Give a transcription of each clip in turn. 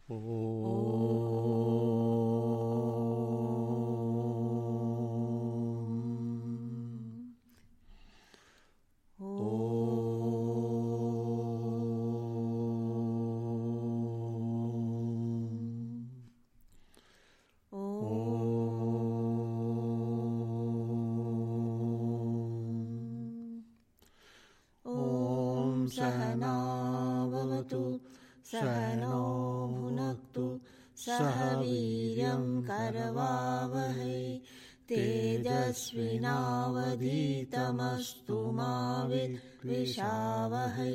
सहनावतु सहनो भुनक्तु सह वीर्यं करवावहै तेजस्विनावधीतमस्तु मा विद्विषावहै।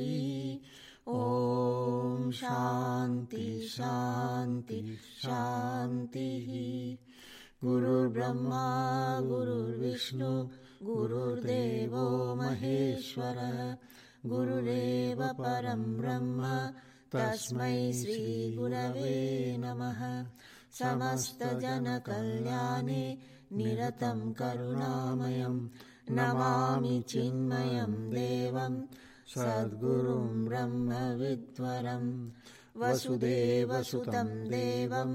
ॐ शान्ति शान्ति शान्तिः। गुरुर्ब्रह्मा गुरुर्विष्णु गुरुर्देवो महेश्वरः गुरुरेव परं ब्रह्म तस्मै श्रीगुरवे नमः। समस्तजनकल्याणे निरतं करुणामयं नमामि चिन्मयं देवं सद्गुरुं ब्रह्मविद्वरं वसुदेवसुतं देवं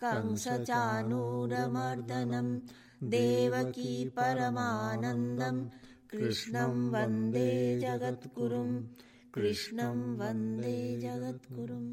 कंसचाणूरमर्दनं देवकी परमानन्दं कृष्णं वन्दे जगद्गुरुं कृष्णं वन्दे जगद्गुरुम्।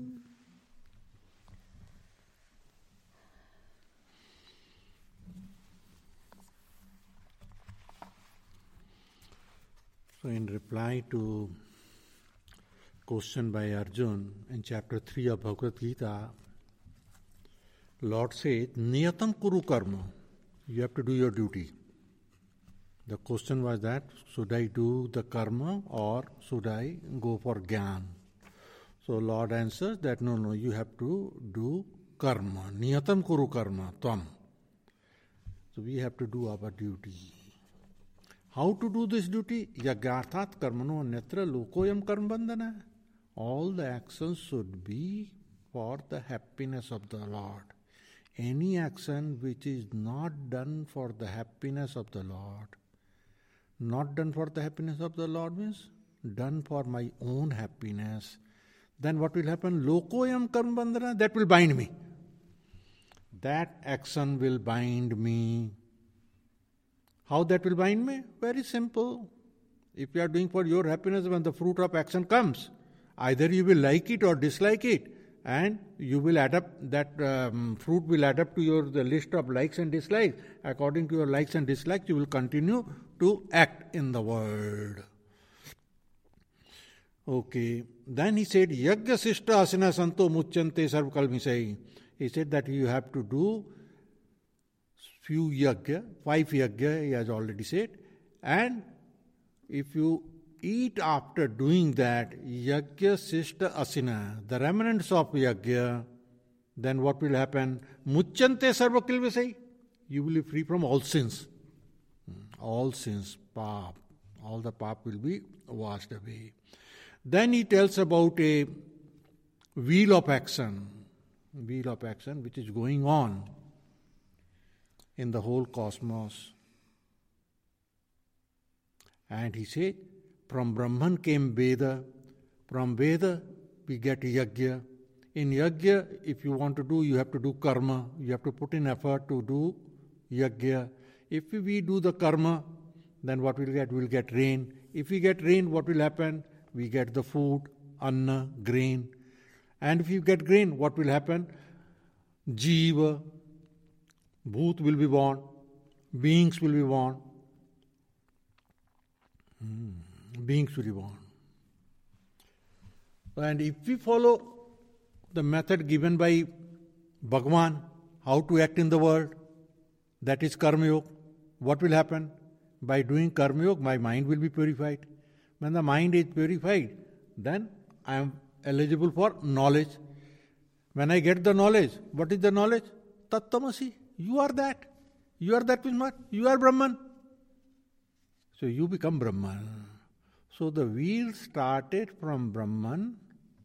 So in reply to question by Arjun in chapter 3 of Bhagavad Gita, Lord said, Niyatam Kuru Karma. You have to do your duty. The question was that, should I do the karma or should I go for jnana? So Lord answers that, no, you have to do karma. Niyatam Kuru Karma, Tvam. So we have to do our duty. How to do this duty? Yagyarthat karmano netra lokoyam karmabandhana. All the actions should be for the happiness of the Lord. Any action which is not done for the happiness of the Lord, not done for the happiness of the Lord means done for my own happiness, then what will happen? Lokoyam karmabandhana, that will bind me. That action will bind me. How that will bind me? Very simple. If you are doing for your happiness, when the fruit of action comes, either you will like it or dislike it, and you will adapt, that fruit will adapt to the list of likes and dislikes. According to your likes and dislikes, you will continue to act in the world. Okay. Then he said, Yagya Sishta Asina Santo Muchyante Sarvakalmisai. He said that you have to do few yagya, 5 yagya, he has already said. And if you eat after doing that, yagya sishta asina, the remnants of yagya, then what will happen? Muchyante sarva kilvasai. You will be free from all sins. All sins, pap. All the pap will be washed away. Then he tells about a wheel of action which is going on in the whole cosmos. And he said, from Brahman came Veda, from Veda we get Yagya. In Yagya, if you want to do, you have to do karma, you have to put in effort to do Yagya. If we do the karma, then what we'll get? We'll get rain. If we get rain, what will happen? We get the food, anna, grain. And if you get grain, what will happen? Jiva, Bhoot will be born, beings will be born. Beings will be born. And if we follow the method given by Bhagavan, how to act in the world, that is Karma Yoga, what will happen? By doing Karma Yoga, my mind will be purified. When the mind is purified, then I am eligible for knowledge. When I get the knowledge, what is the knowledge? Tattvamasi. You are that. You are that means what? You are Brahman. So you become Brahman. So the wheel started from Brahman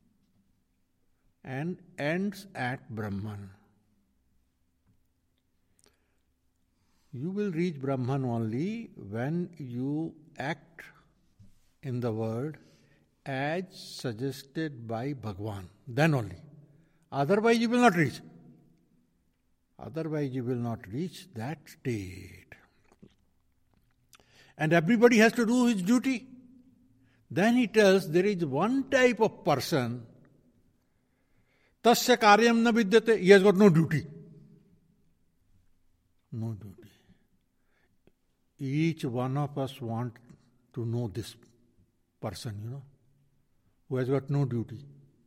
and ends at Brahman. You will reach Brahman only when you act in the world as suggested by Bhagavan. Then only. Otherwise you will not reach. Otherwise you will not reach that state. And everybody has to do his duty. Then he tells there is one type of person, tasya karyam na vidyate, he has got no duty. No duty. Each one of us want to know this person, who has got no duty.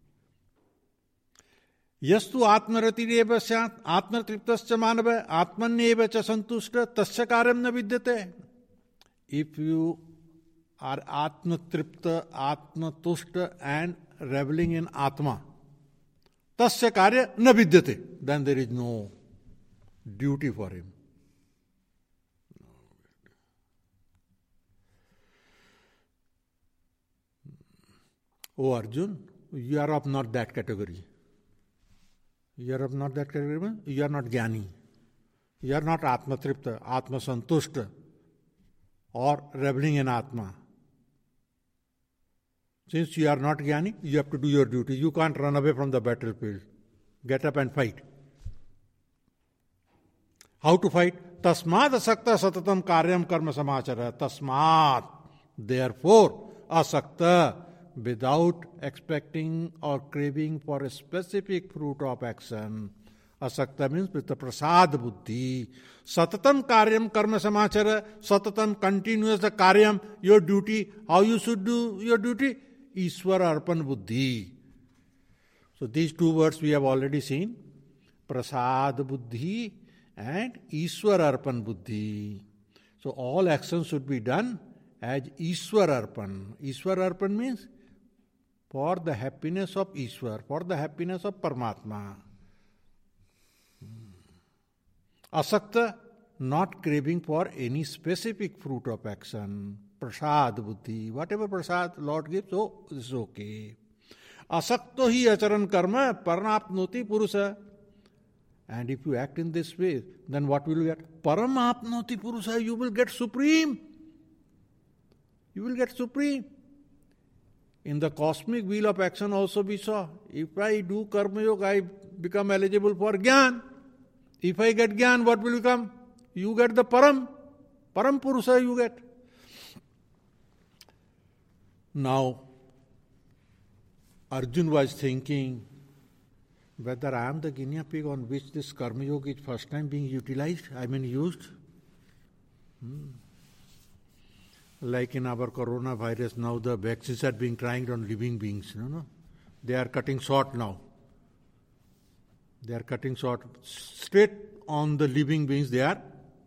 Yastu atmaratireva syat, atmatriptascha manava, atmanyeva cha santushta, tasya karyam na vidyate. If you are atmatripta, atmatushta and reveling in atma, tasya karya na vidyate, then there is no duty for him. Oh Arjun, you are of not that category. You are of not that category. You are not Jnani. You are not Atmatripta, Atma Santushta, or reveling in Atma. Since you are not Jnani, you have to do your duty. You can't run away from the battlefield. Get up and fight. How to fight? Tasmad asakta satatam karyam karma samachara. Tasmad. Therefore, asakta, without expecting or craving for a specific fruit of action. Asakta means with the prasad buddhi. Satatam karyam karma samachara. Satatam, continuous the karyam, your duty. How you should do your duty? Ishvara arpan buddhi. So these two words we have already seen. Prasad buddhi and Ishvara arpan buddhi. So all actions should be done as Ishvara arpan. Ishvara arpan means for the happiness of Ishwar, for the happiness of Paramatma. Asakta, not craving for any specific fruit of action. Prasad buddhi, whatever prasad Lord gives, oh, this is okay. Asakto hi acharan karma paramapnoti purusa. And if you act in this way, then what will you get? Paramapnoti purusa, you will get supreme. You will get supreme. In the cosmic wheel of action also we saw, if I do karma yoga, I become eligible for Gyan. If I get Gyan, what will become? You get the Param. Param Purusa you get. Now, Arjun was thinking whether I am the guinea pig on which this karma yoga is first time being utilized, used. Like in our coronavirus, now the vaccines are being tried on living beings. No? They are cutting short now. They are cutting short. Straight on the living beings they are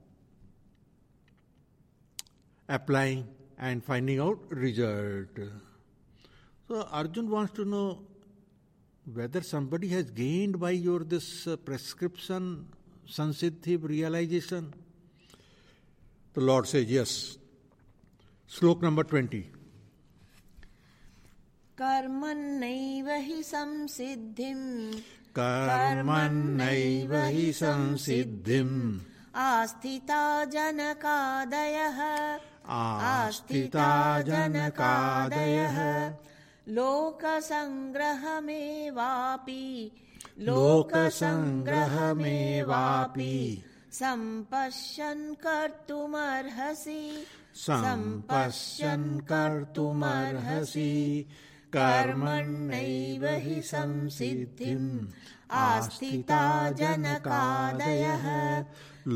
applying and finding out result. So Arjun wants to know whether somebody has gained by your this prescription, sansiddhi, realization. The Lord says yes. Slok number 20. Karmannaiva hi samsiddhim. Karmannaiva hi samsiddhim. Asthita janakadayah. Asthita janakadayah. Lokasangrahamevapi. Lokasangrahamevapi. Sampashyan kartumarhasi. Sampashyan kartumarhasi. Karmannaiva hi samsiddhim. Asthita janakadayah.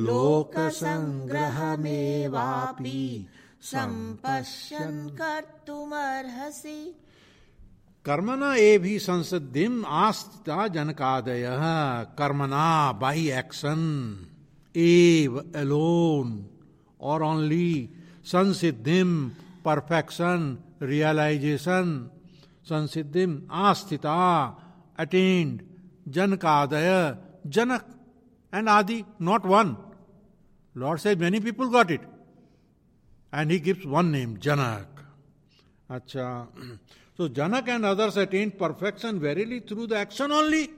Lokasangrahamevapi. Sampashyan kartumarhasi. Karmana evhi sansiddhim asthita janakadayah. Karmana, by action, ev, alone, or only, sansiddhim, perfection, realization, sansiddhim, asthita, attained, janakadaya, Janak and Adi, not one. Lord says many people got it. And he gives one name, Janak. Acha. So Janak and others attained perfection verily through the action only.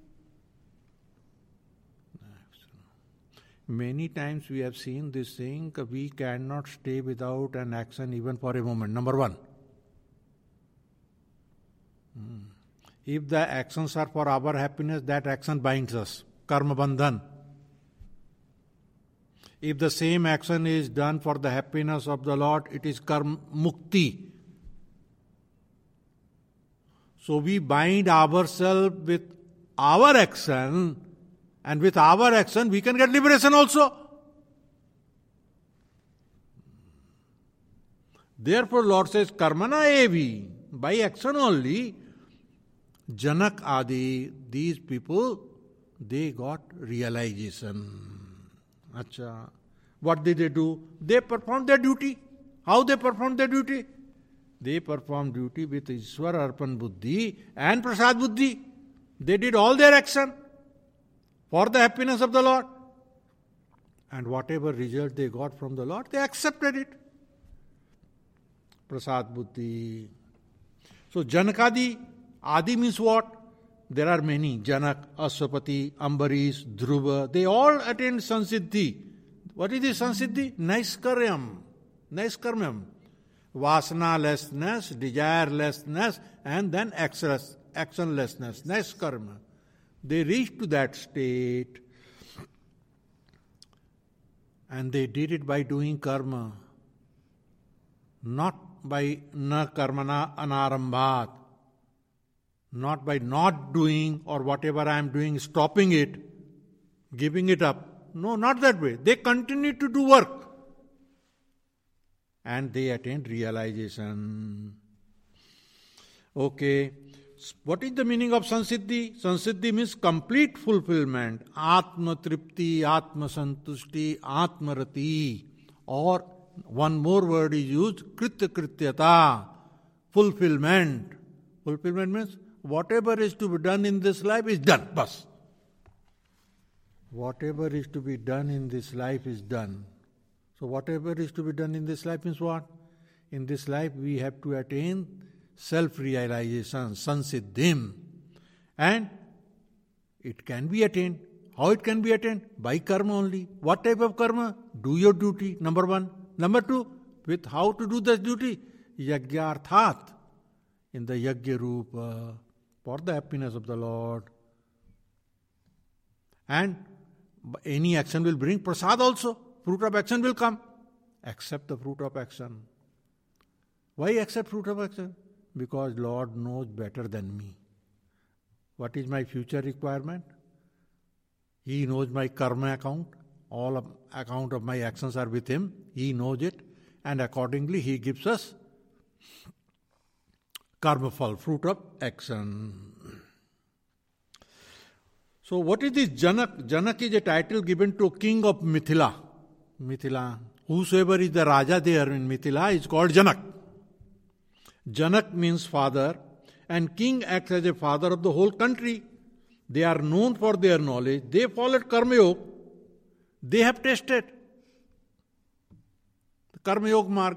Many times we have seen this thing, we cannot stay without an action even for a moment. Number one. If the actions are for our happiness, that action binds us. Karma bandhan. If the same action is done for the happiness of the Lord, it is karma mukti. So we bind ourselves with our action, and with our action we can get liberation also. Therefore Lord says, karmana evi, by action only. Janak Adi, these people, they got realization. Acha. What did they do? They performed their duty. How they performed their duty? They performed duty with Ishwar Arpan Buddhi and Prasad Buddhi. They did all their action for the happiness of the Lord. And whatever result they got from the Lord, they accepted it. Prasad Buddhi. So Janakadi, Adi means what? There are many. Janak, Aswapati, Ambarish, Dhruva. They all attained Sansiddhi. What is this Sansiddhi? Naiskaryam. Naiskarmyam. Vasanalessness, desirelessness, and then actionlessness. Naiskarma. They reached to that state. And they did it by doing karma. Not by na karmana anarambhat. Not by not doing or whatever I am doing, stopping it, giving it up. No, not that way. They continue to do work. And they attained realization. Okay. What is the meaning of Sansiddhi? Sansiddhi means complete fulfillment. Atma Tripti, Atma Santushti, Atma Rati. Or one more word is used, Kritya Krityata. Fulfillment. Fulfillment means whatever is to be done in this life is done. Bas. Whatever is to be done in this life is done. So whatever is to be done in this life means what? In this life we have to attain self-realization, sansiddhim. And it can be attained. How it can be attained? By karma only. What type of karma? Do your duty, number one. Number two, with how to do this duty? Yagyarthat. In the yagya rupa. For the happiness of the Lord. And any action will bring prasad also. Fruit of action will come. Accept the fruit of action. Why accept fruit of action? Because Lord knows better than me. What is my future requirement? He knows my karma account. All of account of my actions are with Him. He knows it. And accordingly He gives us karma phal, fruit of action. So what is this Janak? Janak is a title given to king of Mithila. Mithila. Whosoever is the Raja there in Mithila is called Janak. Janak means father, and king acts as a father of the whole country. They are known for their knowledge. They followed Karma Yoga. They have tested the Karma Yoga mark.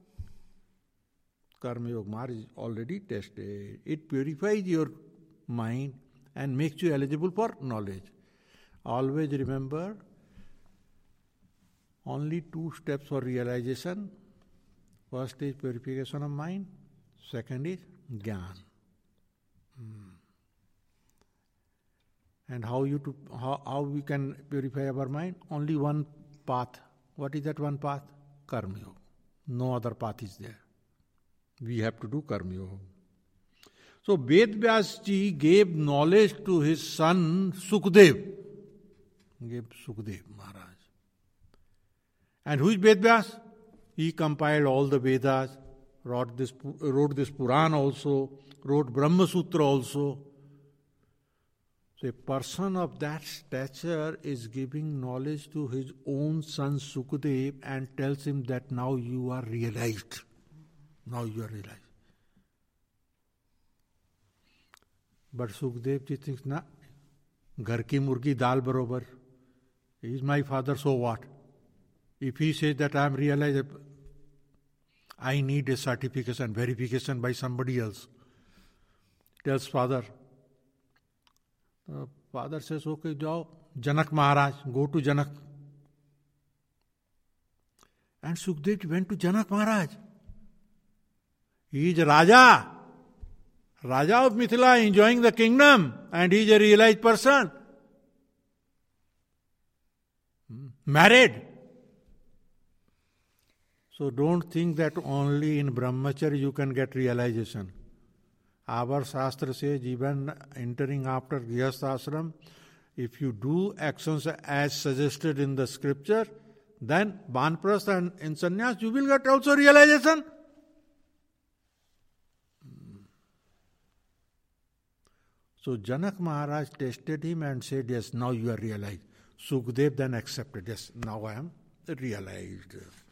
Karma Yoga mark is already tested. It purifies your mind and makes you eligible for knowledge. Always remember, only 2 steps for realization. First is purification of mind. Second is Jnana. And how we can purify our mind? Only one path. What is that one path? Karma Yoga. No other path is there. We have to do Karma Yoga. So Ved-Vyas ji gave knowledge to his son Sukdev. Gave Sukdev Maharaj. And who is Ved-Vyas? He compiled all the Vedas, wrote this Purana also, wrote Brahma Sutra also. So a person of that stature is giving knowledge to his own son Sukdev and tells him that now you are realized. Now you are realized. But Sukdev ji thinks, na, ghar ki murgi dal barobar. He is my father, so what? If he says that I am realized, I need a certification, verification by somebody else. Tells father. Father says, okay, jao, Janak Maharaj, go to Janak. And Sukdev went to Janak Maharaj. He is Raja. Raja of Mithila enjoying the kingdom, and he is a realized person. Married. So don't think that only in brahmacharya you can get realization. Our Shastra says even entering after Grihastha ashram, if you do actions as suggested in the scripture, then Banprastha and in sannyas you will get also realization. So Janak Maharaj tested him and said, yes, now you are realized. Sukdev then accepted, yes, now I am realized.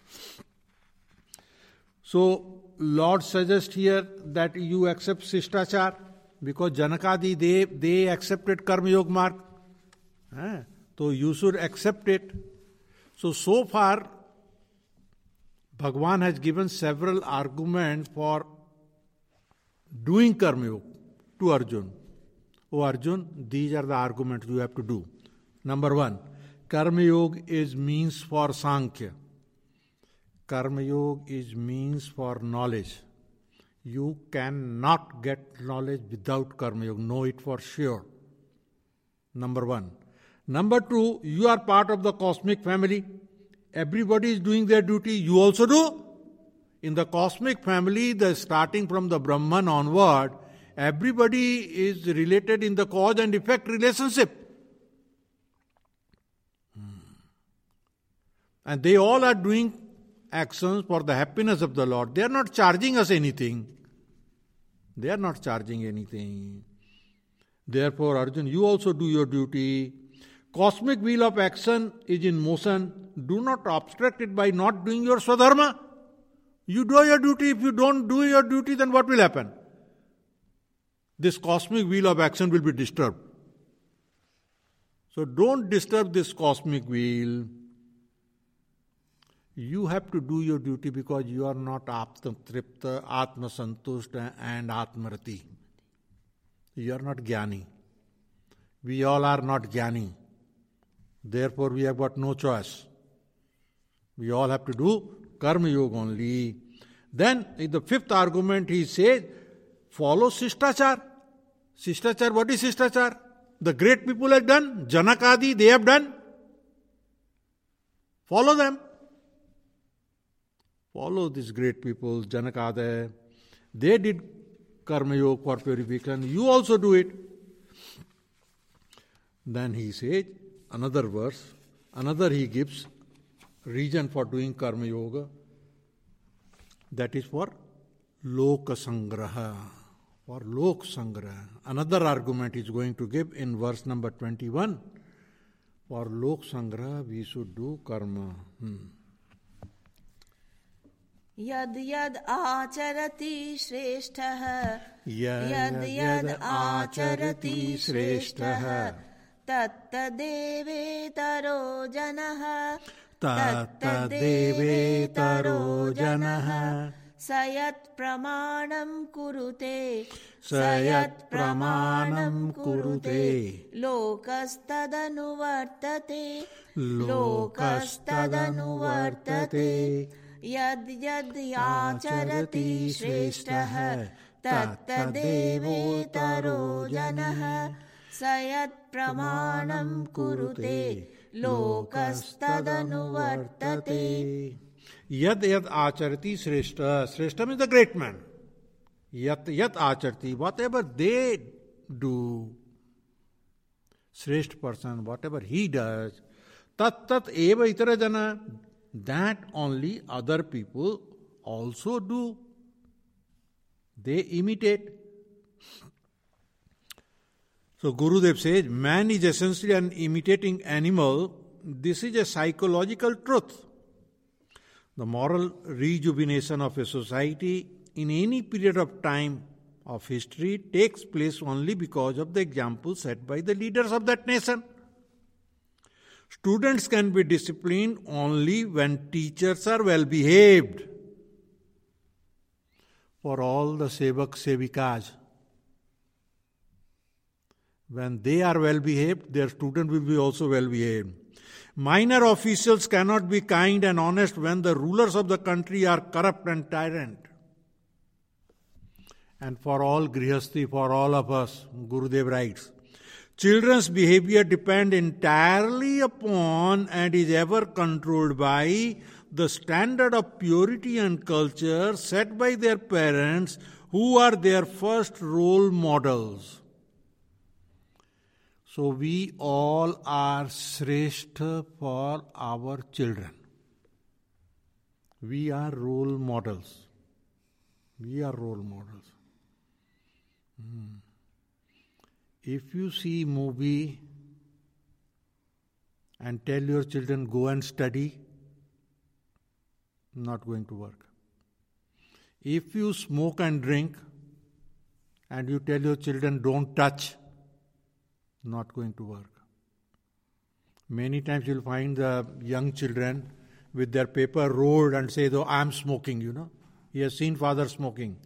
So Lord suggests here that you accept Sishtachar, because Janakadi, they accepted Karma Yoga mark. So you should accept it. So far, Bhagavan has given several arguments for doing Karma Yoga to Arjun. Oh Arjun, these are the arguments you have to do. Number 1, Karma Yoga is means for Sankhya. Karma Yoga is means for knowledge. You cannot get knowledge without Karma Yoga. Know it for sure. Number 1. Number 2, you are part of the cosmic family. Everybody is doing their duty. You also do. In the cosmic family, starting from the Brahman onward, everybody is related in the cause and effect relationship. And they all are doing actions for the happiness of the Lord. They are not charging us anything. They are not charging anything. Therefore, Arjun, you also do your duty. Cosmic wheel of action is in motion. Do not obstruct it by not doing your swadharma. You do your duty. If you don't do your duty, then what will happen? This cosmic wheel of action will be disturbed. So don't disturb this cosmic wheel. You have to do your duty because you are not Atma Tripta, Atma Santushta and Atmarati. You are not Jnani. We all are not Jnani. Therefore we have got no choice. We all have to do Karma Yoga only. Then in the 5th argument he says, follow Sishtachar. Sishtachar, what is Sishtachar? The great people have done. Janakadi, they have done. Follow them. Follow these great people, Janakada. They did Karma Yoga for purification. You also do it. Then he says, another verse, another he gives reason for doing Karma Yoga. That is for Loka Sangraha. For Lok Sangraha. Another argument he is going to give in verse number 21. For Lok Sangraha we should do Karma. यद यद आचरति श्रेष्ठः यद यद आचरति श्रेष्ठः तत्तदेवेतरो जनः तत्तदेवेतरो जनः स यत् प्रमाणं कुरुते लोकस्तदनुवर्तते यद् यद् आचरति श्रेष्ठः तत्तदेवेतरो जनः स यत् प्रमाणं कुरुते लोकस्तदनुवर्तते. Yad yad acharati shreshta. Shreshta means the great man. Yat yat acharati. Whatever they do, Shresht person, whatever he does, tat tat eva itara jana, that only other people also do. They imitate. So Gurudev says, man is essentially an imitating animal. This is a psychological truth. The moral rejuvenation of a society in any period of time of history takes place only because of the example set by the leaders of that nation. Students can be disciplined only when teachers are well behaved. For all the sevak sevikas, when they are well behaved, their student will be also well behaved. Minor officials cannot be kind and honest when the rulers of the country are corrupt and tyrant. and for all grihasthi, for all of us, Gurudev writes, children's behavior depends entirely upon and is ever controlled by the standard of purity and culture set by their parents, who are their first role models. So we all are shrestha for our children. We are role models. We are role models. If you see movie and tell your children go and study, not going to work. If you smoke and drink and you tell your children don't touch, not going to work. Many times you'll find the young children with their paper rolled and say, though I'm smoking, He has seen father smoking.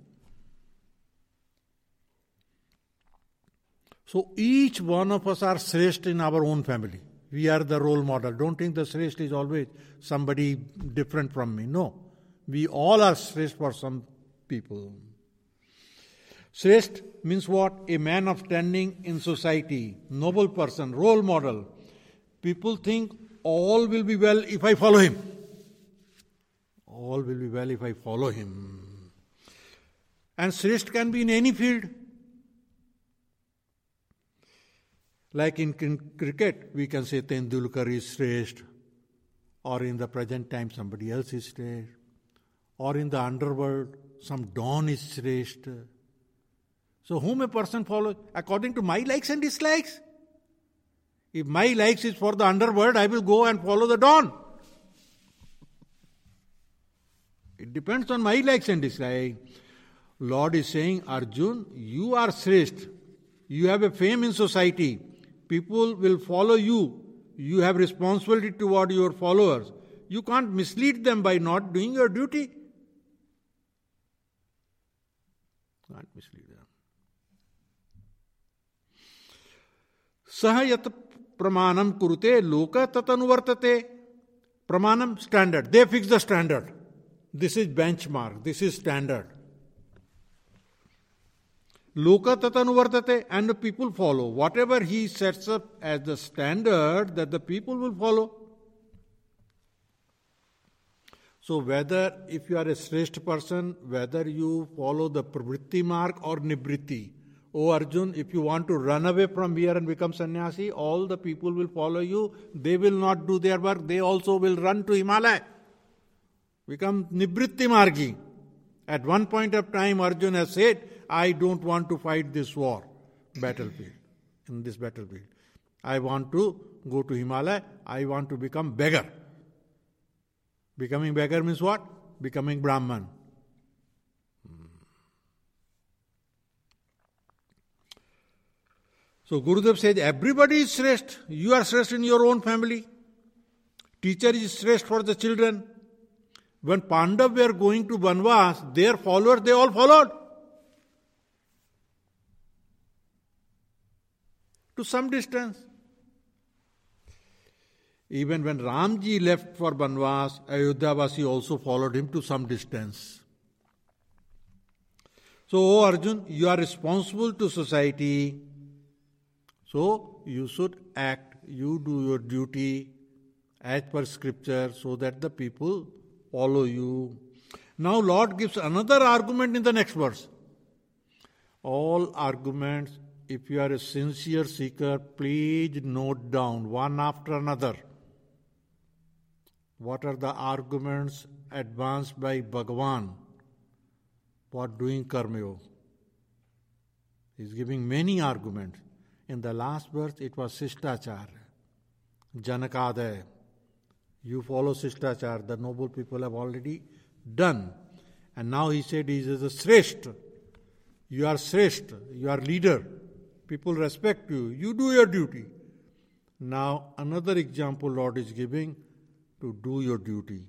So each one of us are shrestha in our own family. We are the role model. Don't think the shrestha is always somebody different from me. No. We all are shrestha for some people. Shrestha means what? A man of standing in society, noble person, role model. People think all will be well if I follow him. All will be well if I follow him. And shrestha can be in any field. Like in cricket, we can say Tendulkar is shrestha, or in the present time somebody else is shrestha, or in the underworld some don is shrestha. So whom a person follows? According to my likes and dislikes. If my likes is for the underworld, I will go and follow the don. It depends on my likes and dislikes. Lord is saying, Arjun, you are shrestha. You have a fame in society. People will follow you. You have responsibility toward your followers. You can't mislead them by not doing your duty. Can't mislead them. Saha yat pramanam kurute loka tatanuvartate. Pramanam, standard. They fix the standard. This is benchmark. This is standard. Loka tatanuvartate, and the people follow. Whatever he sets up as the standard, that the people will follow. So whether, if you are a shrestha person, whether you follow the pravritti mark or nibritti. Oh Arjun, if you want to run away from here and become sannyasi, all the people will follow you. They will not do their work. They also will run to Himalaya. Become nibritti margi. At one point of time, Arjun has said, I don't want to fight this war, battlefield, in this battlefield. I want to go to Himalaya. I want to become beggar. Becoming beggar means what? Becoming Brahman. So Gurudev says, everybody is shrestha. You are shrestha in your own family. Teacher is shrestha for the children. When Pandava were going to Banvas, their followers, they all followed. To some distance. Even when Ramji left for Banvas, Ayodhyavasi also followed him to some distance. So, O Arjun, you are responsible to society. So, you should act, you do your duty as per scripture so that the people follow you. Now, Lord gives another argument in the next verse. All arguments, if you are a sincere seeker, please note down one after another. What are the arguments advanced by Bhagavan for doing karma yoga? He is giving many arguments. In the last verse, it was Sishtachar, Janakadaya. You follow Sishtachar, the noble people have already done. And now he said he is a shrestha. You are shrestha, you are leader. People respect you. You do your duty. Now another example Lord is giving to do your duty.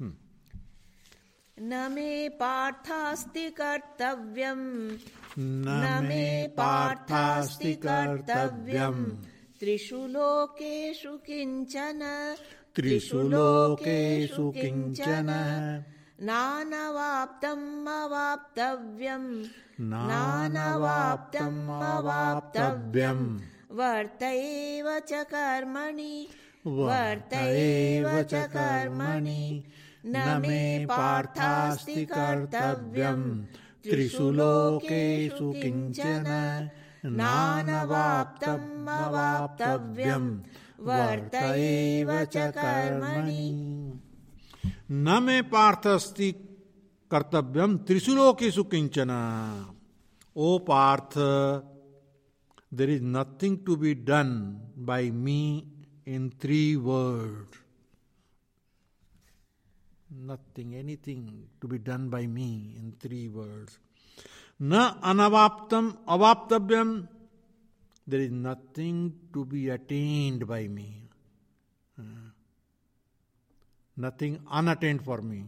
न मे पार्थास्ति कर्तव्यम् न मे पार्थास्ति कर्तव्यम् त्रिषु लोकेषु किञ्चन नानवाप्तम् अवाप्तव्यम् नानवाप्तम् अवाप्तव्यम् वर्त एव च कर्मणि न मे पार्थास्ति कर्तव्यम् त्रिषु लोकेषु किञ्चन नानवाप्तम् अवाप्तव्यम् वर्त एव च कर्मणि न मे पार्थास्ति कर्तव्यम् त्रिषु लोकेषु किञ्चन. O Parth, there is nothing to be done by me in 3 worlds. Nothing, anything to be done by me in 3 worlds. Na anavaptam avaptavyam. There is nothing to be attained by me. Nothing unattained for me.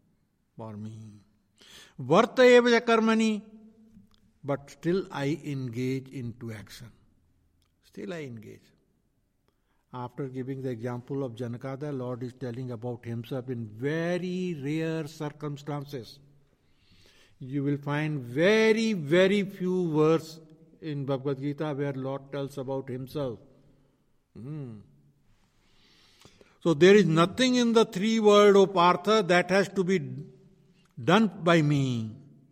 Varta eva karmani. But still I engage into action. Still I engage. After giving the example of Janaka, the Lord is telling about himself in very rare circumstances. You will find very, very few verses in Bhagavad Gita where Lord tells about himself. So there is nothing in the 3 worlds, O Partha, that has to be done by me.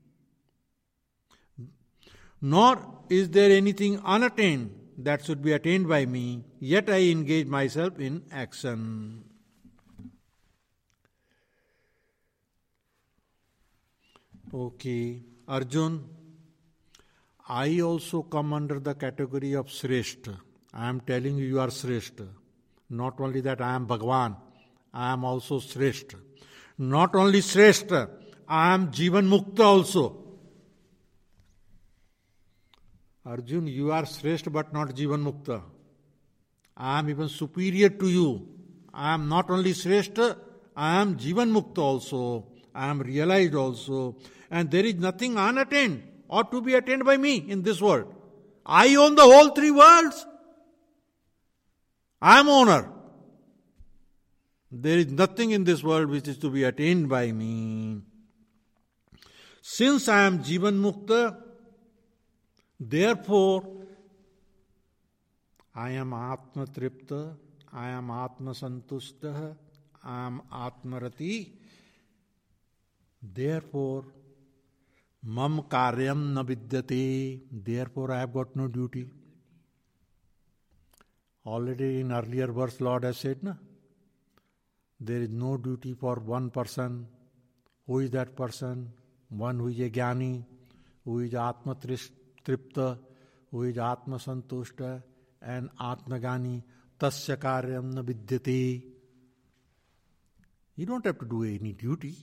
Nor is there anything unattained that should be attained by me, yet I engage myself in action. Okay, Arjun, I also come under the category of Shrestha. I am telling you, you are Shrestha. Not only that, I am Bhagavan, I am also Shrestha. Not only Shrestha, I am Jivan Mukta also. Arjun, you are Shrestha but not Jivan Mukta. I am even superior to you. I am not only Shrestha, I am Jivan Mukta also. I am realized also. And there is nothing unattained or to be attained by me in this world. I own the whole 3 worlds. I am owner. There is nothing in this world which is to be attained by me. Since I am Jivan Mukta, therefore, I am Atma Tripta, I am Atma Santushta, I am Atma Rati. Therefore, Mam Karyam na vidyate. Therefore, I have got no duty. Already in earlier verse, Lord has said, na? There is no duty for one person. Who is that person? One who is a Jnani, who is Atma Tripta, who is Atma Santushta and Atma Jnani. Tasya karyam na vidyate. You don't have to do any duty.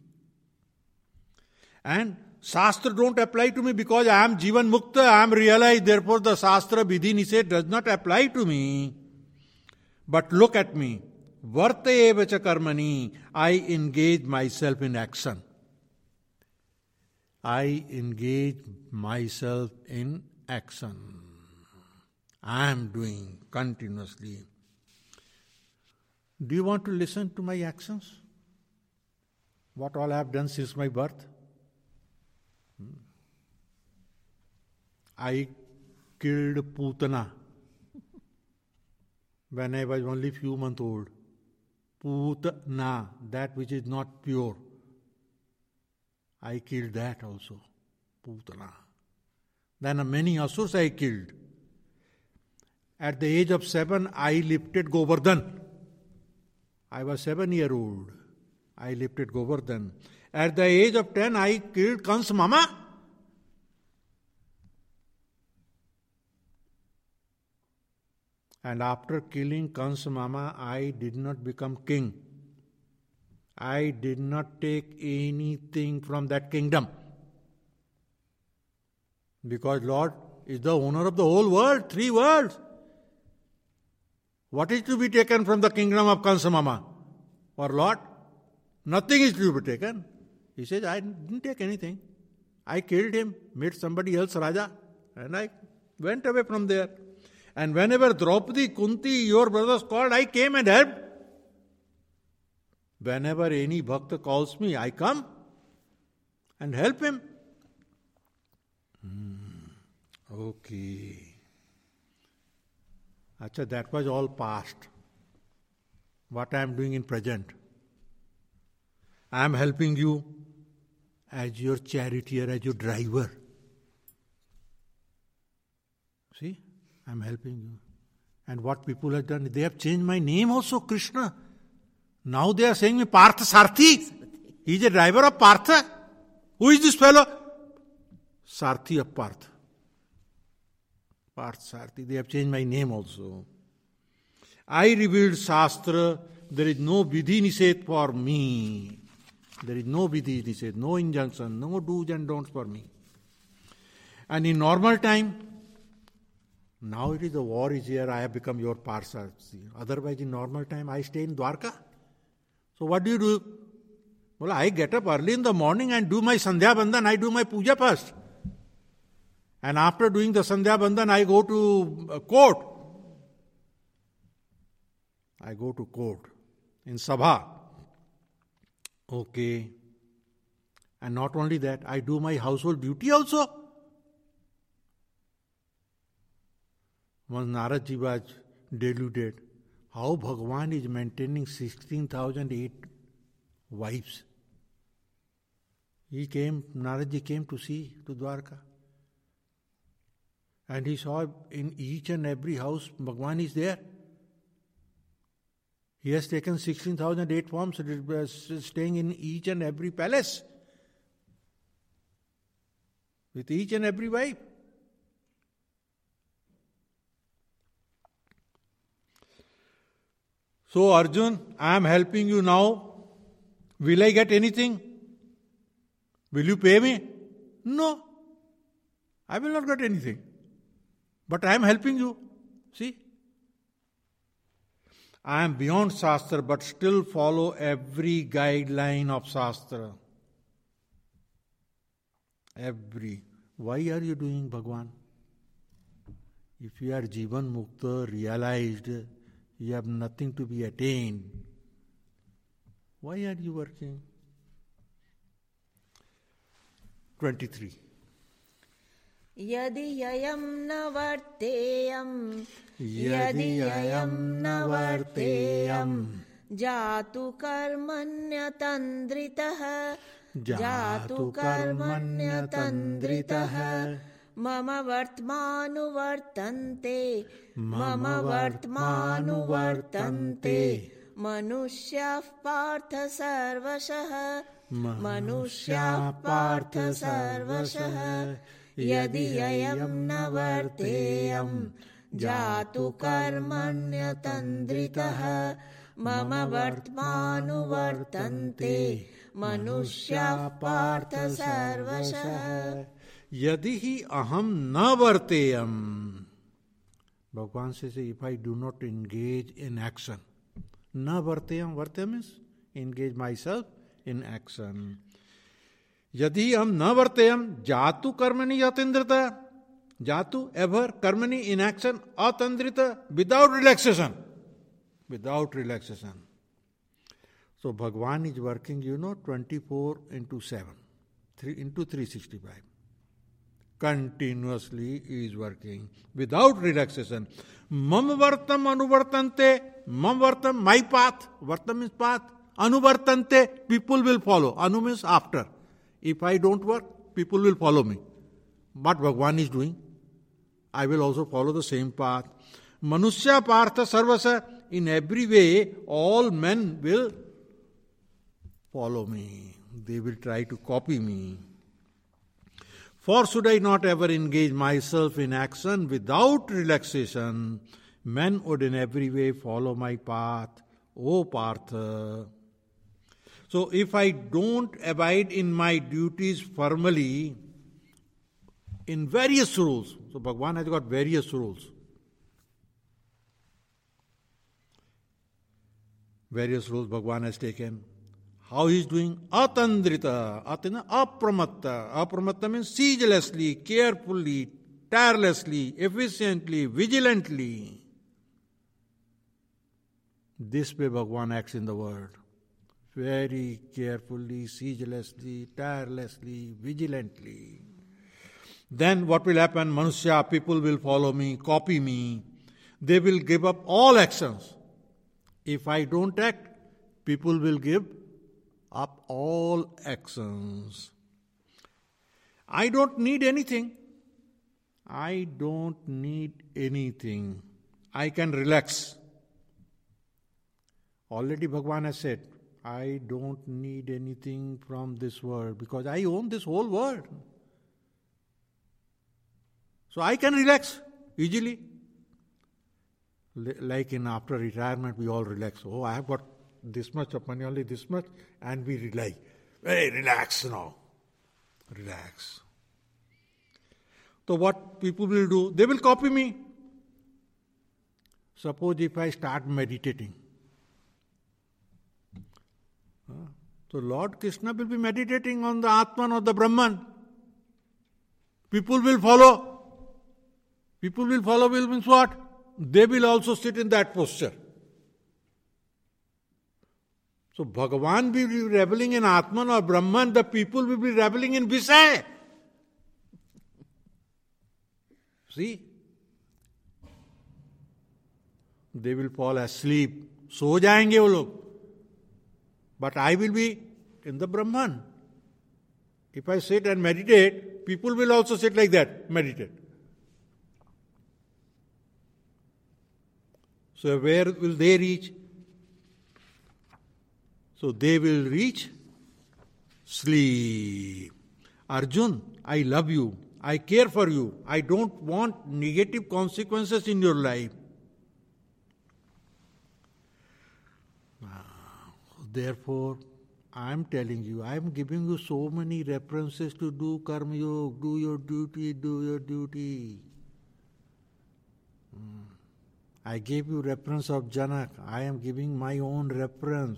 And Shastra don't apply to me because I am Jivan Mukta, I am realized, therefore the Shastra Vidhi Nishedh does not apply to me. But look at me. Varta eva cha karmani. I engage myself in action. I engage myself in action. I am doing continuously. Do you want to listen to my actions? What all I have done since my birth? I killed Putana when I was only few months old. Putana, that which is not pure. I killed that also. Putana. Then many asurs I killed. At the age of 7, I lifted Govardhan. I was 7-year-old. I lifted Govardhan. At the age of 10, I killed Kans Mama. And after killing Kans Mama, I did not become king. I did not take anything from that kingdom. Because Lord is the owner of the whole world, 3 worlds. What is to be taken from the kingdom of Kans Mama? For Lord? Nothing is to be taken. He says, I didn't take anything. I killed him, made somebody else Raja, and I went away from there. And whenever Draupadi, Kunti, your brothers called, I came and helped. Whenever any bhakta calls me, I come and help him. Okay. Acha, that was all past. What I am doing in present? I am helping you as your charioteer, as your driver. See, I am helping you. And what people have done, they have changed my name also, Krishna. Now they are saying me Partha Sarthi. He is a driver of Partha. Who is this fellow? Sarthi of Partha. Partha Sarthi. They have changed my name also. I revealed Shastra. There is no Vidhi Nished for me. There is no Vidhi Nished, no injunction, no do's and don'ts for me. And in normal time, now it is the war is here, I have become your Partha. Otherwise, in normal time, I stay in Dwarka. So what do? Well, I get up early in the morning and do my Sandhya Bandhan, I do my puja first. And after doing the Sandhya Bandhan, I go to court. I go to court in Sabha. Okay. And not only that, I do my household duty also. Once Narad Ji was deluded, how Bhagavan is maintaining 16,008 wives. Narad Ji came to see to Dwarka. And he saw in each and every house, Bhagavan is there. He has taken 16,008 forms, staying in each and every palace. With each and every wife. So Arjun, I am helping you now. Will I get anything? Will you pay me? No. I will not get anything. But I am helping you. See? I am beyond Shastra, but still follow every guideline of Shastra. Every. Why are you doing Bhagwan? If you are Jivan Mukta, realized, you have nothing to be attained. Why are you working? 23. यदि ययं न वर्तेयं यदि ययं न वर्तेयं जातु कर्मण्यतन्द्रितः जातु कर्मण्यतन्द्रितः मम वर्त्मानुवर्तन्ते मम वर्त्मानुवर्तन्ते मनुष्याः पार्थ सर्वशः मनुष्याः पार्थ सर्वशः यदि ययं न वर्तेयं जातु कर्मण्यतन्द्रितः मम वर्त्मानुवर्तन्ते मनुष्याः पार्थ सर्वशः यदि ही अहम न वर्तेयम. Bhagavan says, if I do not engage in action. Na varteyam. Varteyam means engage myself in action. Yadi हम न वर्तेयम जातु कर्मणि अतंद्रिता. Jatu, ever, karmani, in action, atandrita, without relaxation. Without relaxation. So Bhagavan is working, 24 into 7, 3 into 365. Continuously he is working without relaxation. Mam vartam anuvartante. Mam vartam, my path. Vartam means path. Anuvartante, people will follow. Anu means after. If I don't work, people will follow me. What Bhagavan is doing, I will also follow the same path. Manushya partha sarvasa. In every way, all men will follow me. They will try to copy me. For should I not ever engage myself in action without relaxation, men would in every way follow my path, O Partha. So if I don't abide in my duties firmly, in various rules, so Bhagavan has got various rules. Various rules Bhagavan has taken. How he is doing? Atandrita, atina, apramatta. Apramatta means ceaselessly, carefully, tirelessly, efficiently, vigilantly. This way Bhagavan acts in the world. Very carefully, ceaselessly, tirelessly, vigilantly. then what will happen? Manushya, people will follow me, copy me. They will give up all actions. If I don't act, people will give up all actions. I don't need anything. I don't need anything. I can relax. Already Bhagavan has said, I don't need anything from this world because I own this whole world. So I can relax easily. Like in after retirement, we all relax. Oh, I have got this much of money, only this much, and we rely. Hey, relax now. Relax. So what people will do? They will copy me. Suppose if I start meditating. So Lord Krishna will be meditating on the Atman or the Brahman. People will follow. People will follow means what? They will also sit in that posture. So Bhagavan will be reveling in Atman or Brahman, the people will be reveling in Visay. See? They will fall asleep. सो जाएंगे वो लोग. But I will be in the Brahman. If I sit and meditate, people will also sit like that, meditate. So where will they reach? So they will reach sleep. Arjun, I love you. I care for you. I don't want negative consequences in your life. Therefore, I am telling you, I am giving you so many references to do karma yoga, do your duty, do your duty. I gave you reference of Janak. I am giving my own reference.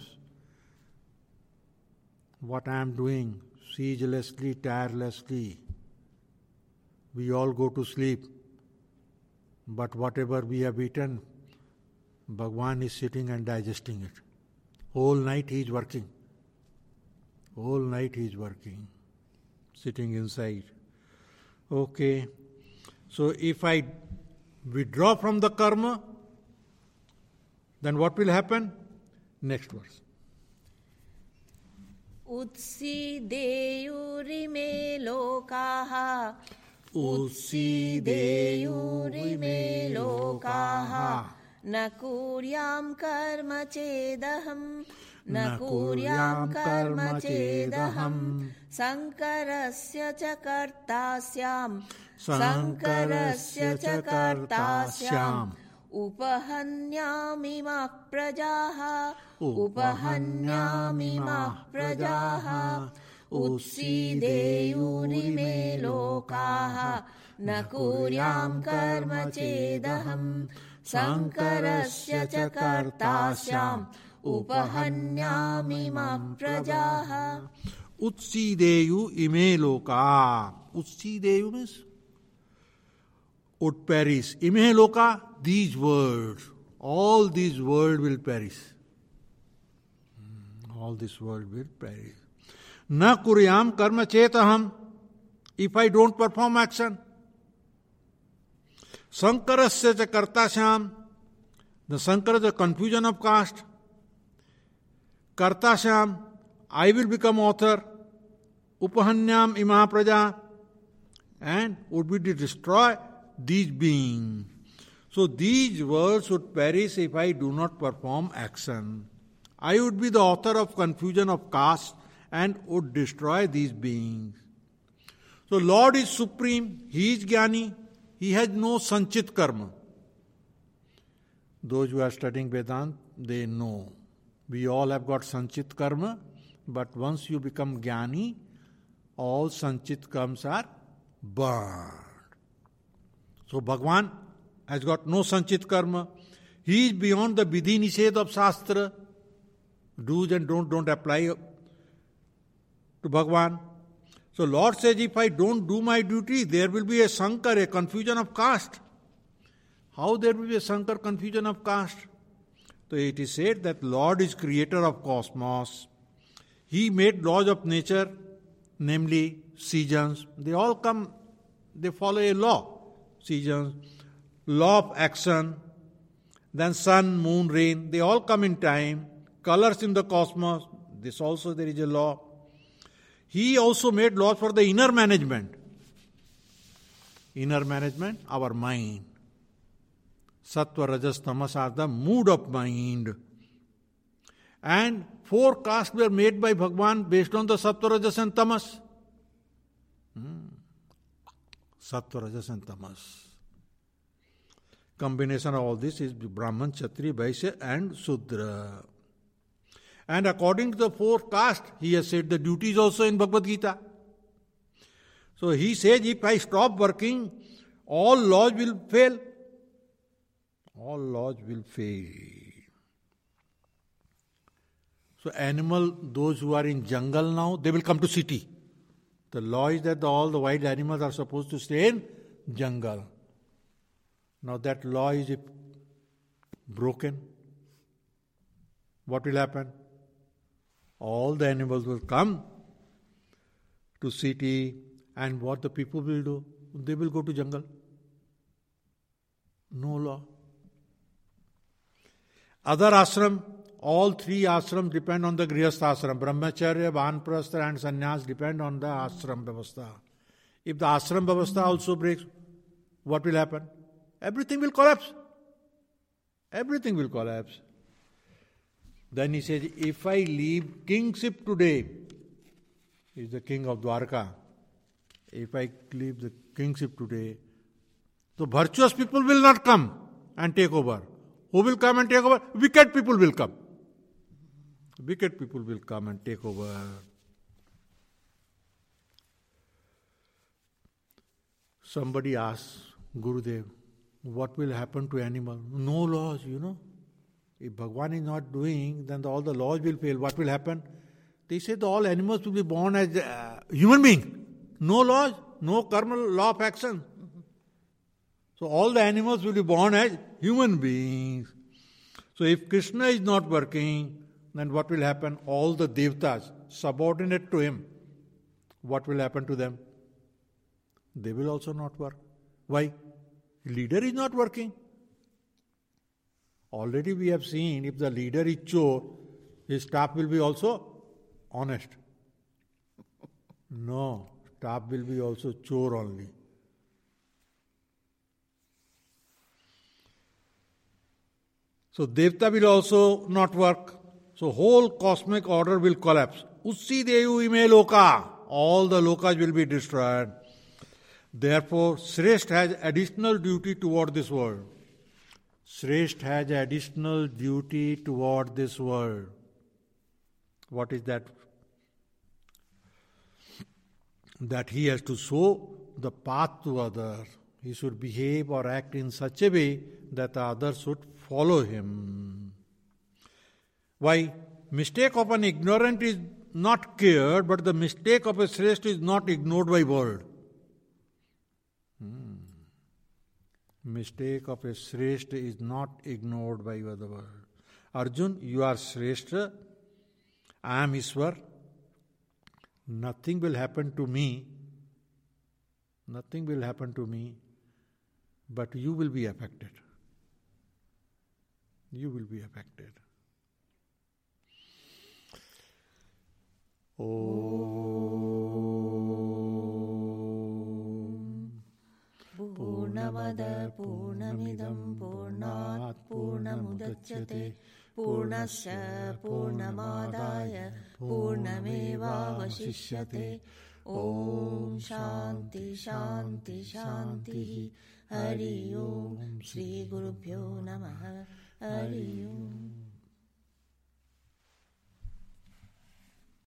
What I am doing, ceaselessly, tirelessly. We all go to sleep. But whatever we have eaten, Bhagavan is sitting and digesting it. Whole night he is working. Whole night he is working. Sitting inside. Okay. So if I withdraw from the karma, then what will happen? Next verse. उत्सीदेयुरिमे लोकाः उत्सीदेयुरिमे लोकाः न कुर्यां कर्म चेदहम् न कुर्यां कर्म चेदहम् शङ्करस्य च कर्तास्याम् शङ्करस्य च कर्तास्याम् उपहन्यामिमाः प्रजाः उपहन्यामिमाः प्रजाः उत्सीदेयुरिमे लोकाः न कुर्यां कर्म चेदहम् शङ्करस्य च कर्तास्याम् उपहन्यामिमाः प्रजाः. Utsideu ime loka. Utsideu means would perish. Ime loka, these worlds. All these world will perish. All this world will perish. Na kuryam karma chetaham. If I don't perform action. Sankarasya cha kartasyam. The Sankara, the confusion of caste. Kartasyam, I will become author. Upahanyam ima praja. And would be to destroy these beings. So these worlds would perish if I do not perform action. I would be the author of confusion of caste and would destroy these beings. So Lord is supreme, He is Jnani, He has no sanchit karma. Those who are studying Vedanta, they know. We all have got sanchit karma, but once you become Jnani, all sanchit karmas are burned. So Bhagavan has got no sanchit karma. He is beyond the vidhi nishedha of Shastra. Do's and don't apply to Bhagavan. So Lord says, if I don't do my duty, there will be a sankar, a confusion of caste. How there will be a sankar, confusion of caste? So it is said that Lord is creator of cosmos. He made laws of nature, namely seasons. They all come they follow a law. Seasons, law of action, then sun, moon, rain, they all come in time. Colors in the cosmos, this also there is a law. He also made laws for the inner management. Inner management, our mind. Sattva, Rajas, Tamas are the mood of mind. And forecasts were made by Bhagwan based on the Sattva, Rajas and Tamas. Sattva, Rajas and Tamas. Combination of all this is Brahman, Kshatriya, Vaishya and Sudra. And according to the forecast, he has said the duties also in Bhagavad Gita. So he says, if I stop working, all laws will fail. All laws will fail. So animal, those who are in jungle now, they will come to city. The law is that all the wild animals are supposed to stay in jungle. Now that law is broken. What will happen? All the animals will come to city, and what the people will do? They will go to jungle. No law. Other ashram, all three ashrams depend on the grihastha ashram. Brahmacharya, Vanprastha and Sannyas depend on the ashram vyavastha. If the ashram vyavastha also breaks, what will happen? Everything will collapse. Everything will collapse. Then he says, if I leave kingship today, he is the king of Dwarka. If I leave the kingship today, the virtuous people will not come and take over. Who will come and take over? Wicked people will come. Wicked people will come and take over. Somebody asks Gurudev, what will happen to animal? No laws, If Bhagwan is not doing, then all the laws will fail. What will happen? They say all animals will be born as human beings. No laws, no karma, law of action. So all the animals will be born as human beings. So if Krishna is not working, then what will happen? All the devtas subordinate to him, what will happen to them? They will also not work. Why? Leader is not working. Already we have seen, if the leader is chore, his staff will be also honest. No, staff will be also chore only. So Devta will also not work. So whole cosmic order will collapse. Ussi deyu ime loka. All the lokas will be destroyed. Therefore, Shrestha has additional duty toward this world. Shrestha has additional duty toward this world. What is that? That he has to show the path to others. He should behave or act in such a way that others should follow him. Why? Mistake of an ignorant is not cared, but the mistake of a Shrestha is not ignored by world. Mistake of a Shrestha is not ignored by the world. Arjun, you are Shrestha, I am Ishwar. Nothing will happen to me. Nothing will happen to me, but you will be affected. You will be affected. Purnamada Purnamidam Purnat Purnamudachyate Purnasya Purnamadaya Purnamevavashishyate. Om Shanti Shanti Shanti. Hari Om Shri Gurubhyo Namaha.